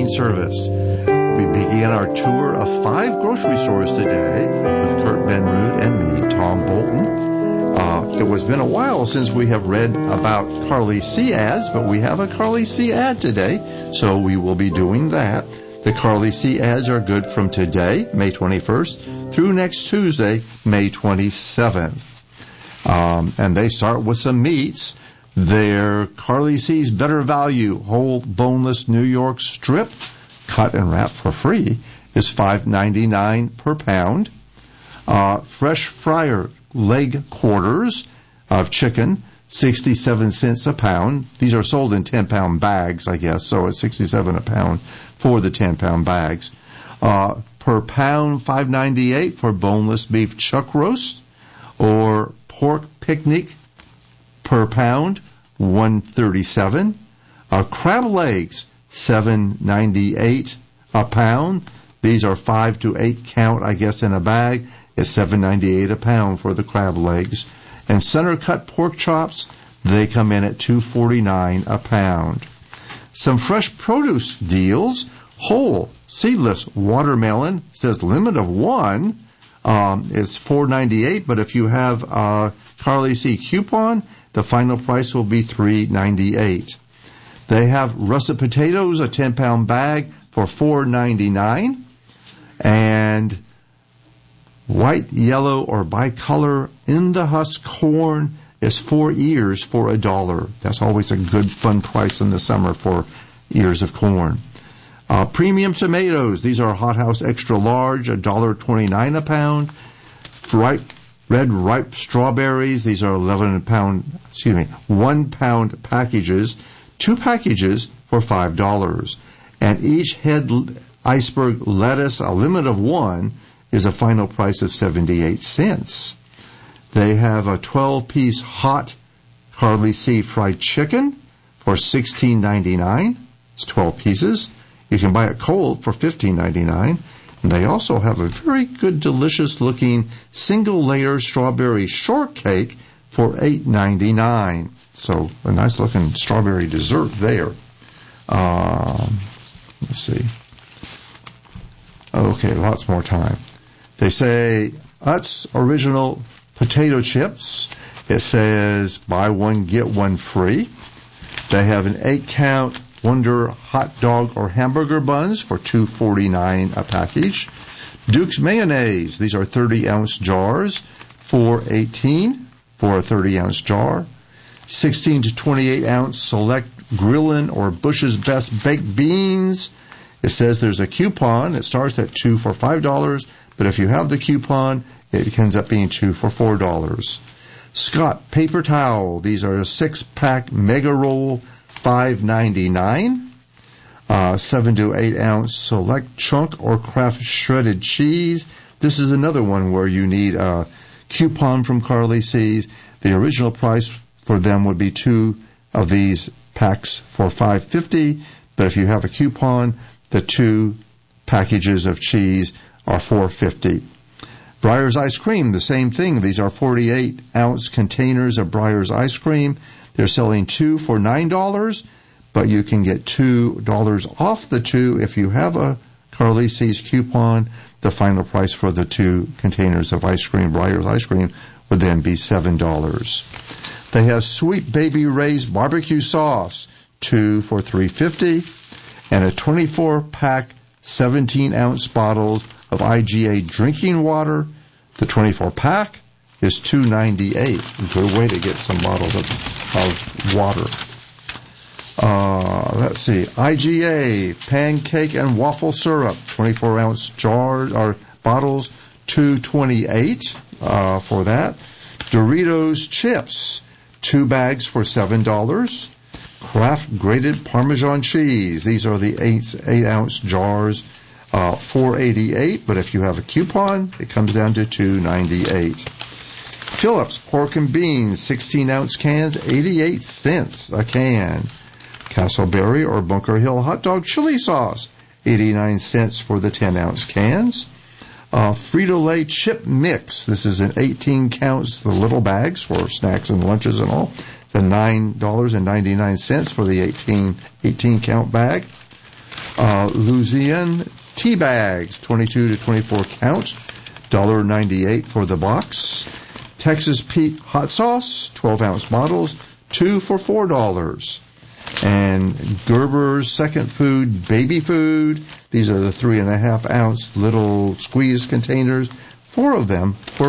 marine service. We began our tour of 5 grocery stores today with Kurt Benrud and me, Tom Bolton. It has been a while since we have read about Carly C ads, but we have a Carly C ad today, so we will be doing that. The Carly C ads are good from today, May 21st, through next Tuesday, May 27th. And they start with some meats. Their Carly C's Better Value whole boneless New York strip, cut and wrapped for free, is $5.99 per pound. Fresh fryer leg quarters of chicken, 67 cents a pound. These are sold in 10-pound bags, I guess, so it's 67 a pound for the 10-pound bags. Per pound, $5.98 for boneless beef chuck roast, or pork picnic per pound, $1.37. Crab legs, $7.98 a pound. These are 5 to 8 count, I guess, in a bag. It's $7.98 a pound for the crab legs. And center cut pork chops, they come in at $2.49 a pound. Some fresh produce deals. Whole seedless watermelon, says limit of 1, is $4.98, but if you have a Carly C coupon, the final price will be $3.98. They have russet potatoes, a 10-pound bag, for $4.99, and white, yellow, or bicolor in the husk corn is 4 ears for $1. That's always a good, fun price in the summer for ears of corn. Premium tomatoes, these are hothouse extra large, $1.29 a pound. Red ripe strawberries, these are 1 pound packages, 2 packages for $5. And each head iceberg lettuce, a limit of 1, is a final price of 78 cents. They have a 12-piece hot Carly C fried chicken for $16.99. It's 12 pieces. You can buy it cold for $15.99. And they also have a very good, delicious-looking single-layer strawberry shortcake for $8.99. So a nice-looking strawberry dessert there. Let's see. Okay, lots more time. They say Utz original potato chips. It says buy one, get one free. They have an 8-count Wonder hot dog or hamburger buns for $2.49 a package. Duke's mayonnaise. These are 30-ounce jars, $4.18 for a 30-ounce jar. 16 to 28-ounce select Grillin' or Bush's Best baked beans. It says there's a coupon. It starts at 2 for $5, but if you have the coupon, it ends up being 2 for $4. Scott paper towel. These are a 6-pack mega roll, $5.99. 7 to 8 ounce select chunk or Kraft shredded cheese. This is another one where you need a coupon from Carly C's. The original price for them would be 2 of these packs for $5.50, but if you have a coupon, the 2 packages of cheese are $4.50. Breyer's ice cream, the same thing. These are 48-ounce containers of Breyer's ice cream. They're selling 2 for $9, but you can get $2 off the 2 if you have a Carly C's coupon. The final price for the 2 containers of ice cream, Breyer's ice cream, would then be $7. They have Sweet Baby Ray's barbecue sauce, 2 for $3.50, and a 24-pack 17-ounce bottles of IGA drinking water. The 24-pack is $2.98. Good way to get some bottles of water. Let's see. IGA pancake and waffle syrup, 24-ounce jars or bottles, $2.28 for that. Doritos chips, 2 bags for $7. Kraft grated Parmesan cheese. These are the 8-ounce jars, $4.88. But if you have a coupon, it comes down to $2.98. Phillips pork and beans, 16-ounce cans, 88 cents a can. Castleberry or Bunker Hill hot dog chili sauce, 89 cents for the 10-ounce cans. Frito-Lay chip mix. This is in 18 counts, the little bags for snacks and lunches and all. The $9.99 for the 18 count bag. Louisiana tea bags, 22 to 24 count, $1.98 for the box. Texas Pete hot sauce, 12-ounce bottles, 2 for $4. And Gerber's Second Food baby food, these are the 3.5-ounce little squeeze containers, 4 of them for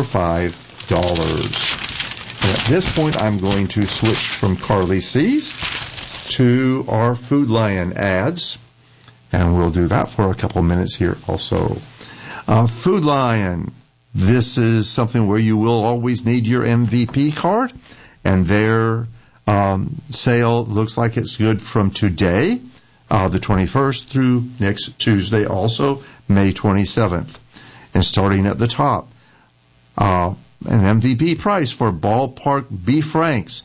$5. And at this point, I'm going to switch from Carly C's to our Food Lion ads, and we'll do that for a couple minutes here also. Food Lion, this is something where you will always need your MVP card, and their sale looks like it's good from today, the 21st, through next Tuesday, also May 27th. And starting at the top, an MVP price for Ballpark Beef Franks,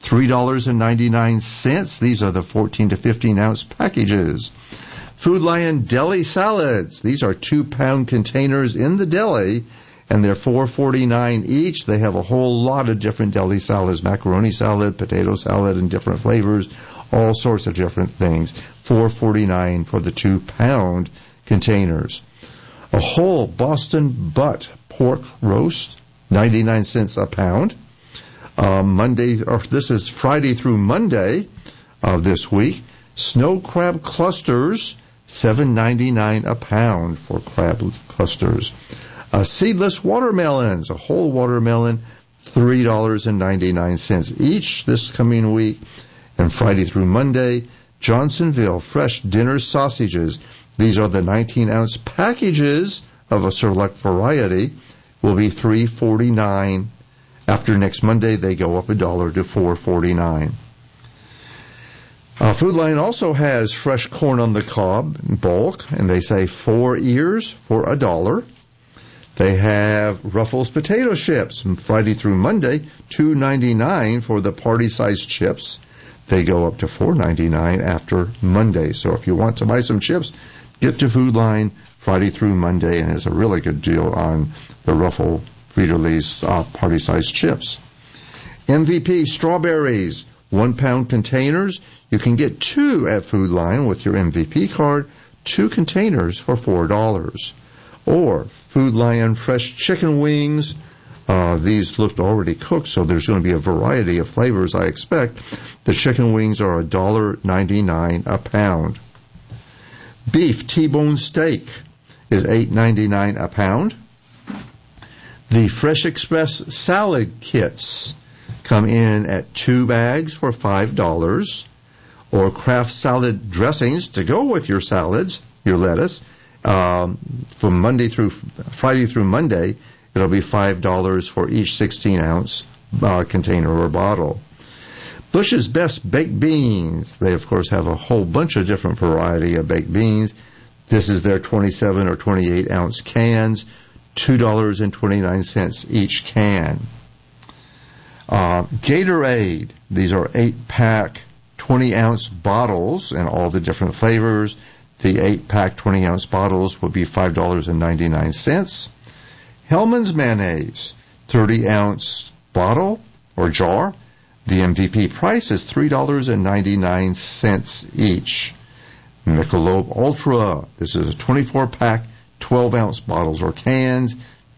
$3.99. These are the 14 to 15-ounce packages. Food Lion deli salads. These are 2-pound containers in the deli, and they're $4.49 each. They have a whole lot of different deli salads, macaroni salad, potato salad, and different flavors, all sorts of different things. $4.49 for the 2-pound containers. A whole Boston butt pork roast, 99 cents a pound. This is Friday through Monday of this week. Snow crab clusters, $7.99 a pound for crab clusters. Seedless watermelons, a whole watermelon, $3.99 each this coming week. And Friday through Monday, Johnsonville fresh dinner sausages. These are the 19-ounce packages of a select variety, will be $3.49. After next Monday, they go up $1 to $4.49. Food Lion also has fresh corn on the cob in bulk, and they say 4 ears for $1. They have Ruffles potato chips from Friday through Monday, $2.99 for the party-sized chips. They go up to $4.99 after Monday. So if you want to buy some chips, get to Food Lion Friday through Monday, and it's a really good deal on the Ruffle Frito-Lay's party-sized chips. MVP strawberries, 1-pound containers. You can get 2 at Food Lion with your MVP card, 2 containers for $4. Or Food Lion fresh chicken wings. These looked already cooked, so there's going to be a variety of flavors, I expect. The chicken wings are $1.99 a pound. Beef T-bone steak is $8.99 a pound. The Fresh Express salad kits come in at 2 bags for $5. Or Kraft salad dressings to go with your salads, your lettuce. From Friday through Monday, it'll be $5 for each 16-ounce container or bottle. Bush's Best Baked Beans. They, of course, have a whole bunch of different variety of baked beans. This is their 27 or 28-ounce cans, $2.29 each can. Gatorade. These are 8-pack, 20-ounce bottles and all the different flavors. The 8-pack, 20-ounce bottles will be $5.99. Hellmann's mayonnaise, 30-ounce bottle or jar. The MVP price is $3.99 each. Michelob Ultra. This is a 24-pack, 12-ounce bottles or cans,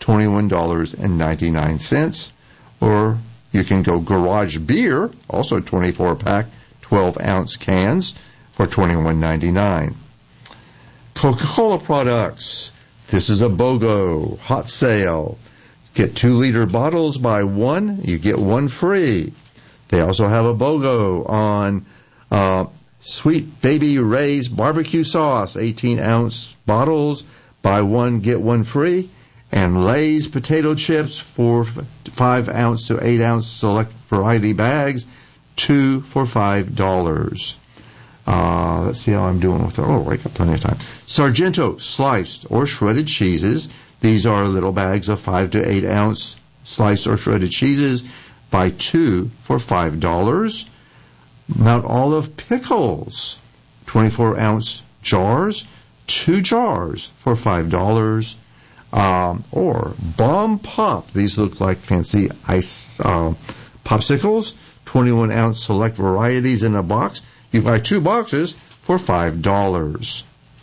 $21.99. Or you can go Garage Beer, also 24-pack, 12-ounce cans for $21.99. Coca-Cola products. This is a BOGO hot sale. Get 2-liter bottles, buy 1, you get 1 free. They also have a BOGO on Sweet Baby Ray's barbecue sauce, 18-ounce bottles, buy 1, get 1 free. And Lay's potato chips for 5-ounce to 8-ounce select variety bags, 2 for $5. Let's see how I'm doing with it. Oh, I got plenty of time. Sargento sliced or shredded cheeses. These are little bags of 5 to 8-ounce sliced or shredded cheeses. Buy 2 for $5. Mount Olive pickles, 24-ounce jars, 2 jars for $5. Or Bomb Pop. These look like fancy ice popsicles, 21-ounce select varieties in a box. You buy 2 boxes for $5.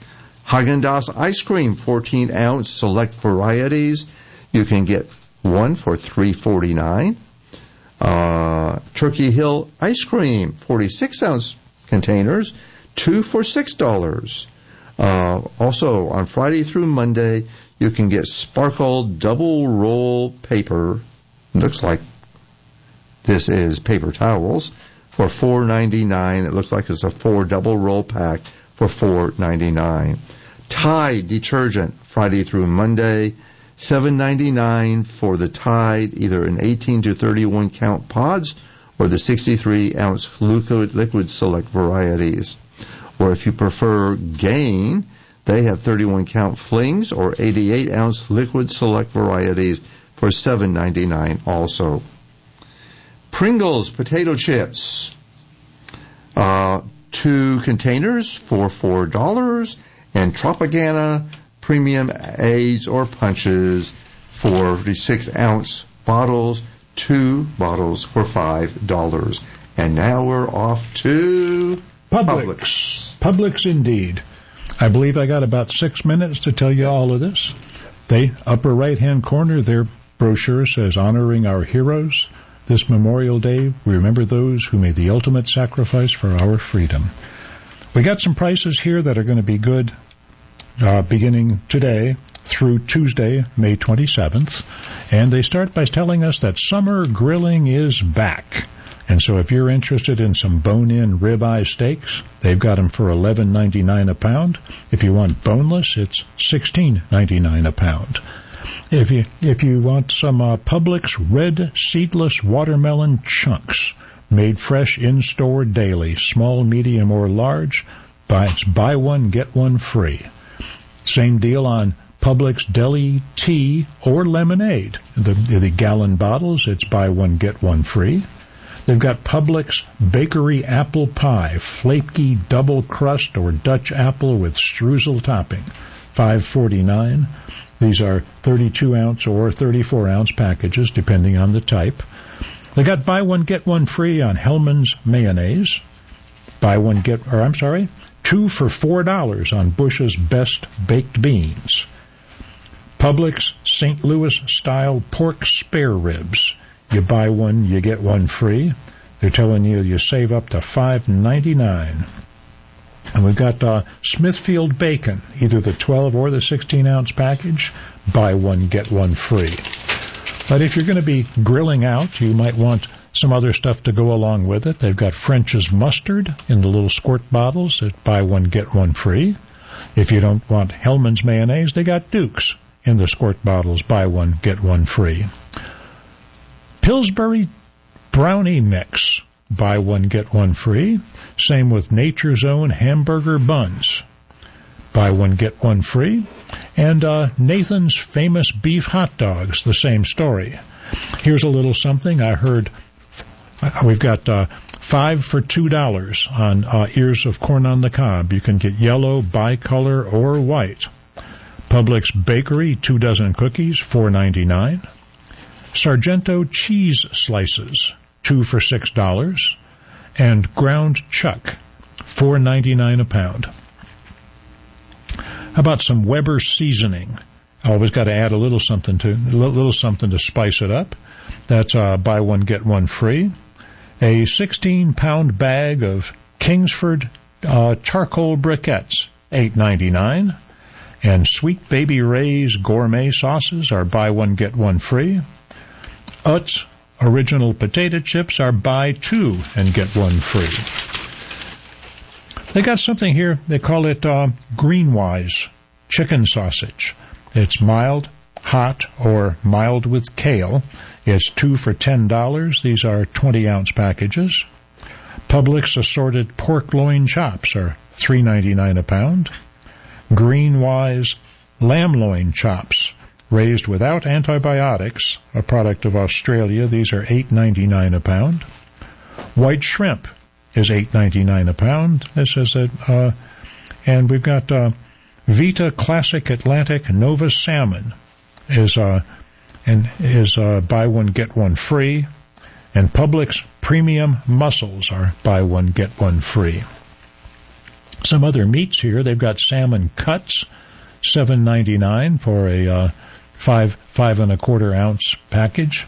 Haagen-Dazs ice cream, 14-ounce select varieties. You can get one for $3.49. Turkey Hill ice cream, 46-ounce containers, 2 for $6. Also, on Friday through Monday, you can get Sparkle double roll paper. Looks like this is paper towels for $4.99. It looks like it's a 4 double roll pack for $4.99. Tide detergent, Friday through Monday, $7.99 for the Tide, either in 18 to 31 count pods or the 63-ounce liquid select varieties. Or if you prefer Gain, they have 31 count flings or 88-ounce liquid select varieties for $7.99 also. Pringles potato chips, 2 containers for $4, and Tropicana premium aids or punches for 46-ounce bottles, 2 bottles for $5. And now we're off to Publix. Publix indeed. I believe I got about 6 minutes to tell you all of this. The upper right-hand corner, their brochure says, honoring our heroes. This Memorial Day, we remember those who made the ultimate sacrifice for our freedom. We got some prices here that are going to be good beginning today through Tuesday, May 27th. And they start by telling us that summer grilling is back. And so if you're interested in some bone-in ribeye steaks, they've got them for $11.99 a pound. If you want boneless, it's $16.99 a pound. If you want some Publix red seedless watermelon chunks made fresh in-store daily, small, medium, or large, it's buy one, get one free. Same deal on Publix deli tea or lemonade. The gallon bottles, it's buy one, get one free. They've got Publix bakery apple pie, flaky double crust or Dutch apple with streusel topping, $5.49. These are 32-ounce or 34-ounce packages, depending on the type. They got buy one, get one free on Hellmann's mayonnaise. 2 for $4 on Bush's Best Baked Beans. Publix St. Louis-style pork spare ribs. You buy one, you get one free. They're telling you save up to $5.99. And we've got Smithfield bacon, either the 12 or the 16-ounce package. Buy one, get one free. But if you're going to be grilling out, you might want some other stuff to go along with it. They've got French's mustard in the little squirt bottles at buy one, get one free. If you don't want Hellmann's mayonnaise, they got Duke's in the squirt bottles, buy one, get one free. Pillsbury brownie mix, buy one, get one free. Same with Nature's Own hamburger buns, buy one, get one free. And Nathan's famous beef hot dogs, the same story. Here's a little something I heard. We've got 5 for $2 on ears of corn on the cob. You can get yellow, bicolor, or white. Publix bakery, 2 dozen cookies, $4.99. Sargento cheese slices, 2 for $6. And ground chuck, $4.99 a pound. How about some Weber seasoning? Always got to add a little something to spice it up. That's buy one, get one free. A 16-pound bag of Kingsford charcoal briquettes, $8.99. And Sweet Baby Ray's gourmet sauces are buy one, get one free. Utz original potato chips are buy 2 and get one free. They got something here, they call it Greenwise chicken sausage. It's mild, hot, or mild with kale. It's 2 for $10. These are 20-ounce packages. Publix assorted pork loin chops are $3.99 a pound. Greenwise lamb loin chops, raised without antibiotics, a product of Australia. These are $8.99 a pound. White shrimp is $8.99 a pound. This is and we've got Vita Classic Atlantic Nova Salmon is buy one, get one free. And Publix Premium Mussels are buy one, get one free. Some other meats here. They've got salmon cuts, $7.99 for a 5 1/4 ounce package.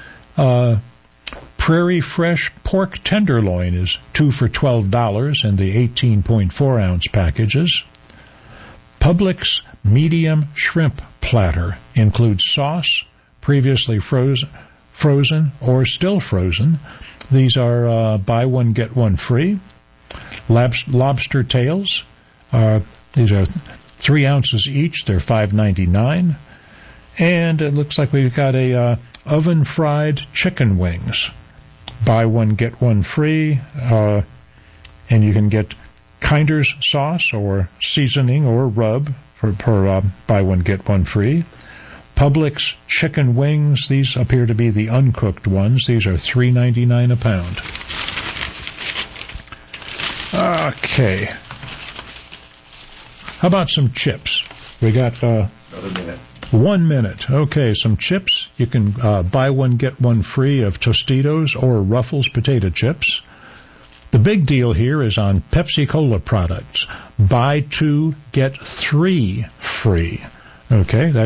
Prairie Fresh pork tenderloin is 2 for $12 in the 18.4 ounce packages. Publix medium shrimp platter includes sauce, previously frozen or still frozen. These are buy one get one free. Lobster tails, these are 3 ounces each. They're $5.99. And it looks like we've got a oven fried chicken wings. Buy one get one free, and you can get Kinder's sauce or seasoning or rub for buy one get one free. Publix chicken wings, these appear to be the uncooked ones. These are $3.99 a pound. Okay. How about some chips? We got Another minute. 1 minute. Okay, some chips. You can buy one, get one free of Tostitos or Ruffles potato chips. The big deal here is on Pepsi-Cola products. Buy 2, get 3 free. Okay,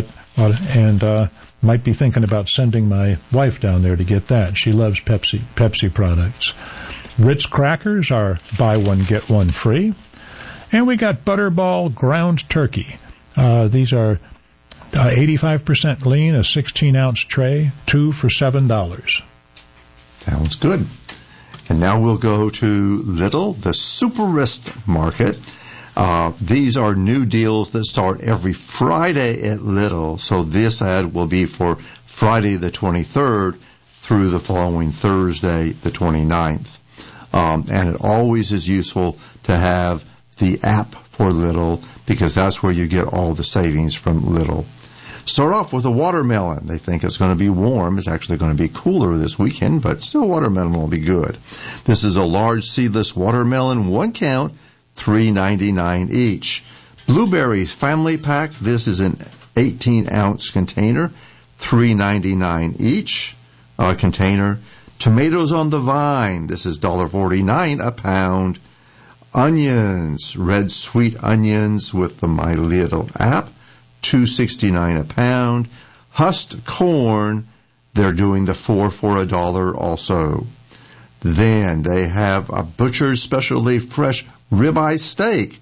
might be thinking about sending my wife down there to get that. She loves Pepsi products. Ritz crackers are buy one, get one free. And we got Butterball ground turkey. These are 85% lean, a 16-ounce tray, 2 for $7. Sounds good. And now we'll go to Lidl, the Superist Market. These are new deals that start every Friday at Lidl. So this ad will be for Friday the 23rd through the following Thursday the 29th. And it always is useful to have the app for Lidl because that's where you get all the savings from Lidl. Start off with a watermelon. They think it's going to be warm. It's actually going to be cooler this weekend, but still watermelon will be good. This is a large seedless watermelon, 1 count, $3.99 each. Blueberries family pack. This is an 18-ounce container, $3.99 each container. Tomatoes on the vine. This is $1.49 a pound. Onions, red sweet onions with the My Lidl app, $2.69 a pound. Husked corn, they're doing the 4 for $1 also. Then they have a Butcher's Specialty Fresh ribeye steak,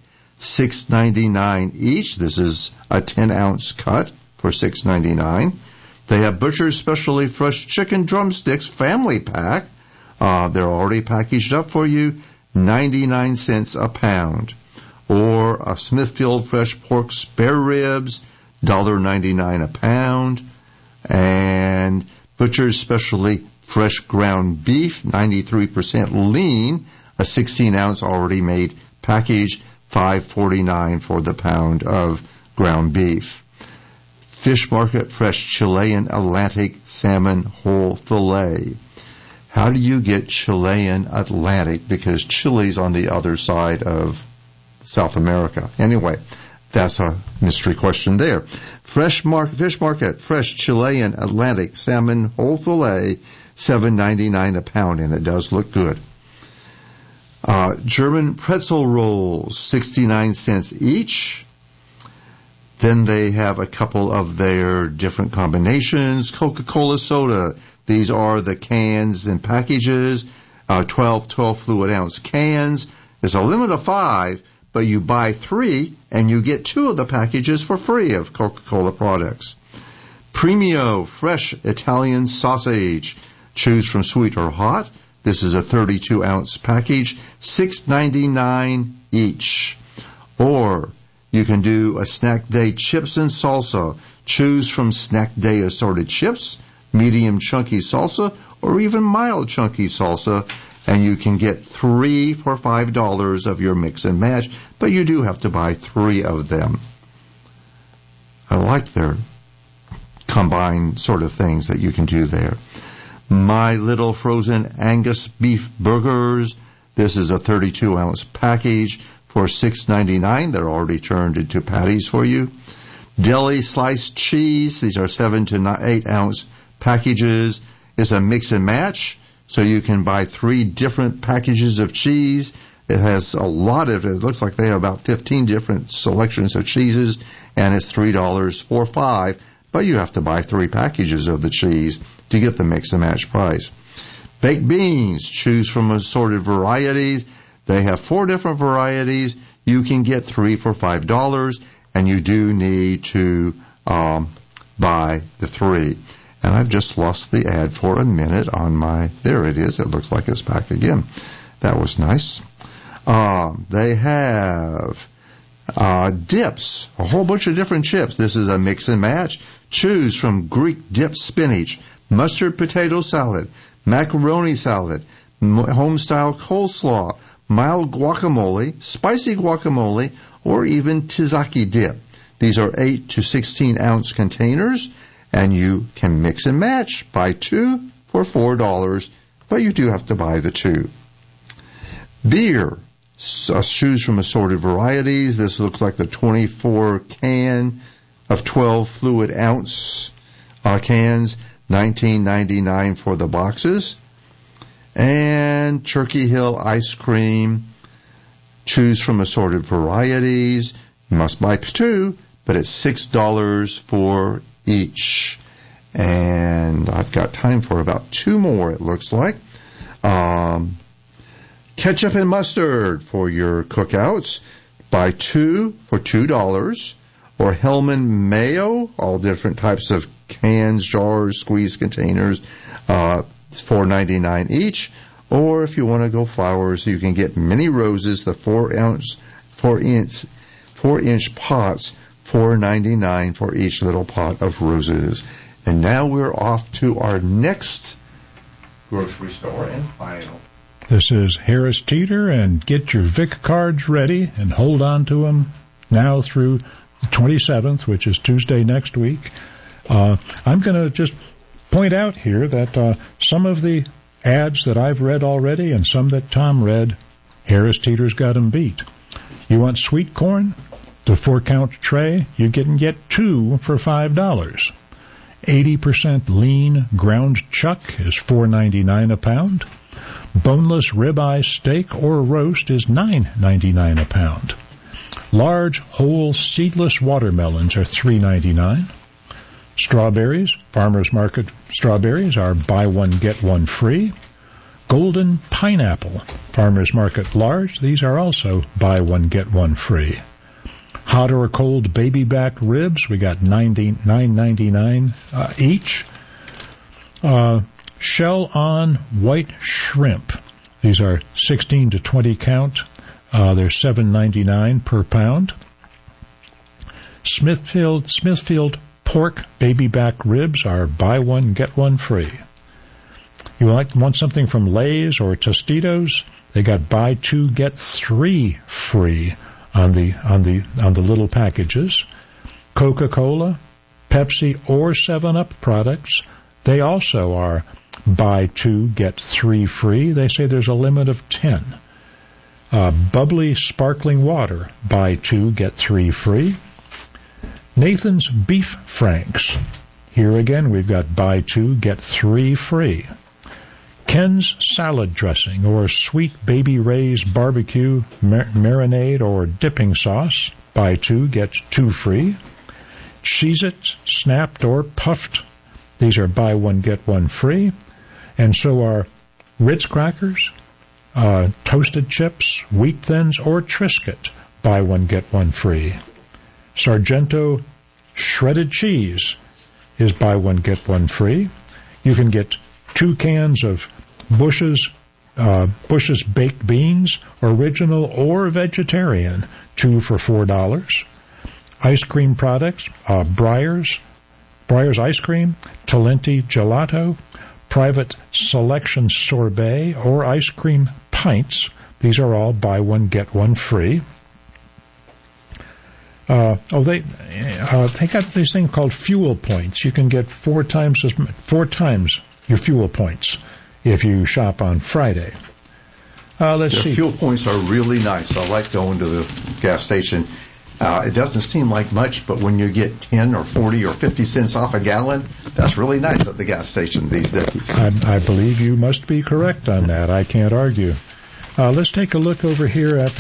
$6.99 each. This is a 10-ounce cut for $6.99. They have Butcher's Specialty Fresh chicken drumsticks family pack. They're already packaged up for you, 99 cents a pound. Or a Smithfield Fresh pork spare ribs, $1.99 a pound. And Butcher's Specialty Fresh ground beef, 93% lean, a 16-ounce already made package, $5.49 for the pound of ground beef. Fish Market Fresh Chilean Atlantic salmon whole fillet. How do you get Chilean Atlantic? Because Chile's on the other side of South America. Anyway, that's a mystery question there. Fish Market Fresh Chilean Atlantic salmon whole fillet, $7.99 a pound, and it does look good. German pretzel rolls, 69 cents each. Then they have a couple of their different combinations. Coca-Cola soda. These are the cans and packages, 12 fluid ounce cans. There's a limit of 5, but you buy 3 and you get 2 of the packages for free of Coca-Cola products. Premio fresh Italian sausage. Choose from sweet or hot. This is a 32-ounce package, $6.99 each. Or you can do a Snack Day chips and salsa. Choose from Snack Day assorted chips, medium chunky salsa, or even mild chunky salsa, and you can get 3 for $5 of your mix and match, but you do have to buy 3 of them. I like their combined sort of things that you can do there. My Little Frozen Angus Beef Burgers. This is a 32-ounce package for $6.99. They're already turned into patties for you. Deli Sliced Cheese. These are 7 to 8 ounce packages. It's a mix and match, so you can buy 3 different packages of cheese. It has a lot of, it looks like they have about 15 different selections of cheeses, and it's $3 for 5, but you have to buy 3 packages of the cheese to get the mix and match price. Baked beans, choose from assorted varieties. They have 4 different varieties. You can get 3 for $5, and you do need to buy the 3. And I've just lost the ad for a minute on my, there it is. It looks like it's back again. That was nice. They have dips, a whole bunch of different chips. This is a mix and match. Choose from Greek dip spinach, mustard potato salad, macaroni salad, home-style coleslaw, mild guacamole, spicy guacamole, or even tzatziki dip. These are 8 to 16 ounce containers, and you can mix and match. Buy 2 for $4, but you do have to buy the 2. Beer, choose from assorted varieties. This looks like the 24 can of 12 fluid ounce cans, $19.99 for the boxes. And Turkey Hill ice cream, choose from assorted varieties. You must buy 2, but it's $6 for each. And I've got time for about 2 more, it looks like. Ketchup and mustard for your cookouts. Buy 2 for $2. Or Hellman mayo, all different types of cans, jars, squeeze containers, $4.99 each. Or if you want to go flowers, you can get mini roses, the 4-inch pots, $4.99 for each little pot of roses. And now we're off to our next grocery store and final. This is Harris Teeter, and get your Vic cards ready and hold on to them now through the 27th, which is Tuesday next week. I'm going to just point out here that some of the ads that I've read already and some that Tom read, Harris Teeter's got them beat. You want sweet corn? The 4-count tray, you can get 2 for $5. 80% lean ground chuck is $4.99 a pound. Boneless ribeye steak or roast is $9.99 a pound. Large whole seedless watermelons are $3.99. Strawberries, Farmers Market strawberries, are buy one get one free. Golden pineapple, Farmers Market large, these are also buy one get one free. Hot or cold baby back ribs, we got $9.99 each. Shell on white shrimp, these are 16 to 20 count. They're $7.99 per pound. Smithfield pork baby back ribs are buy one get one free. You want something from Lay's or Tostitos? They got buy 2 get 3 free on the little packages. Coca-Cola, Pepsi, or 7-Up products, they also are buy 2 get 3 free. They say there's a limit of 10. Bubbly sparkling water, buy 2 get 3 free. Nathan's Beef Franks. Here again, we've got buy 2 get 3 free. Ken's salad dressing or sweet Baby Ray's barbecue marinade or dipping sauce, buy 2 get 2 free. Cheez-Its snapped or puffed, these are buy 1 get 1 free. And so are Ritz crackers, toasted chips, wheat thins, or Triscuit, buy 1 get 1 free. Sargento shredded cheese is buy 1 get 1 free. You can get 2 cans of Bush's baked beans, original or vegetarian, 2 for $4. Ice cream products, Breyers ice cream, Talenti gelato, Private Selection sorbet, or ice cream pints. These are all buy 1 get 1 free. They got this thing called fuel points. You can get 4 times your fuel points if you shop on Friday. Let's see. Fuel points are really nice. I like going to the gas station. It doesn't seem like much, but when you get 10 or 40 or 50 cents off a gallon, that's really nice at the gas station these days. I believe you must be correct on that. I can't argue. Let's take a look over here at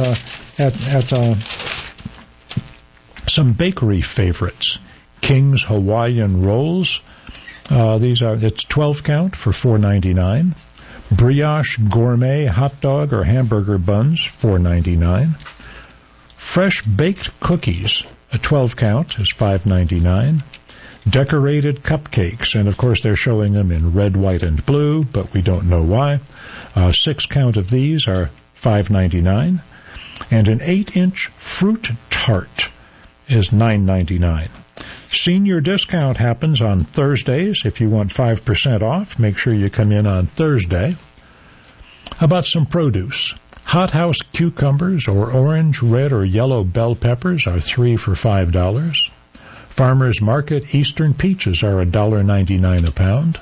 some bakery favorites. King's Hawaiian Rolls. It's 12 count for $4.99. Brioche Gourmet hot dog or hamburger buns, $4.99. Fresh baked cookies, a 12 count is $5.99. Decorated cupcakes, and of course they're showing them in red, white, and blue, but we don't know why. 6 count of these are $5.99. And an 8-inch fruit tart is $9.99. Senior discount happens on Thursdays. If you want 5% off, make sure you come in on Thursday. How about some produce? Hothouse cucumbers or orange, red, or yellow bell peppers are 3 for $5. Farmers Market Eastern peaches are $1.99 a pound.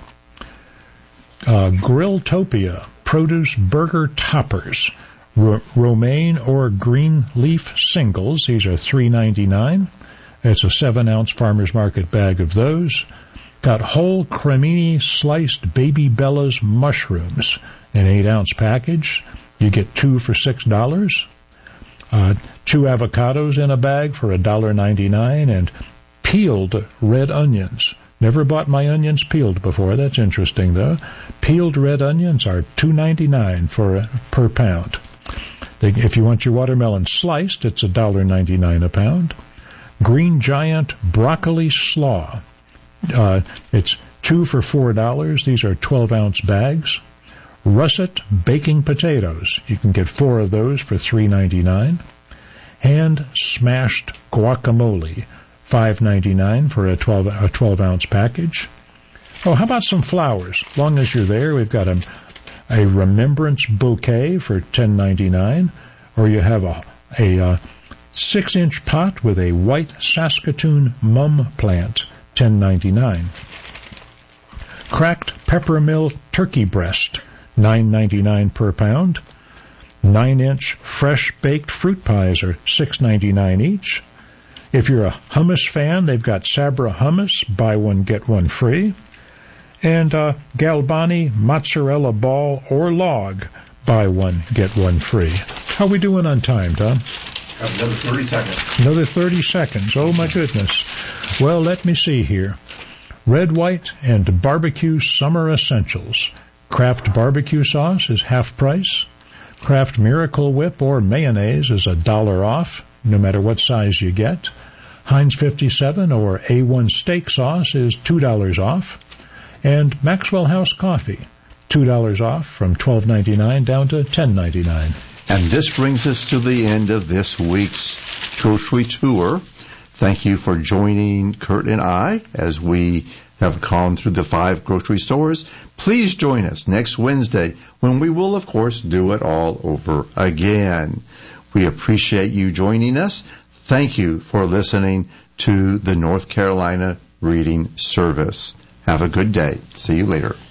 Grilltopia produce burger toppers, romaine or green leaf singles. These are $3.99. It's a 7-ounce Farmers Market bag of those. Got whole cremini sliced Baby Bella's mushrooms, an 8-ounce package. You get 2 for $6. 2 avocados in a bag for $1.99, and peeled red onions. Never bought my onions peeled before. That's interesting, though. Peeled red onions are $2.99 per pound. If you want your watermelon sliced, it's $1.99 a pound. Green Giant broccoli slaw. It's 2 for $4. These are 12-ounce bags. Russet baking potatoes. You can get 4 of those for $3.99. Hand smashed guacamole, $5.99 for a 12-ounce package. Oh, how about some flowers? As long as you're there, we've got a remembrance bouquet for $10.99, or you have a 6-inch pot with a white Saskatoon mum plant, $10.99. Cracked peppermill turkey breast, $9.99 per pound. 9-inch fresh baked fruit pies are $6.99 each. If you're a hummus fan, they've got Sabra hummus, buy one, get one free. And Galbani mozzarella ball or log, buy one, get one free. How are we doing on time, Tom? Another 30 seconds. Another 30 seconds. Oh, my goodness. Well, let me see here. Red, white, and barbecue summer essentials. Kraft barbecue sauce is half price. Kraft Miracle Whip or mayonnaise is $1 off, no matter what size you get. Heinz 57 or A1 steak sauce is $2 off. And Maxwell House coffee, $2 off from $12.99 down to $10.99. And this brings us to the end of this week's grocery tour. Thank you for joining Kurt and I as we have gone through the 5 grocery stores. Please join us next Wednesday when we will, of course, do it all over again. We appreciate you joining us. Thank you for listening to the North Carolina Reading Service. Have a good day. See you later.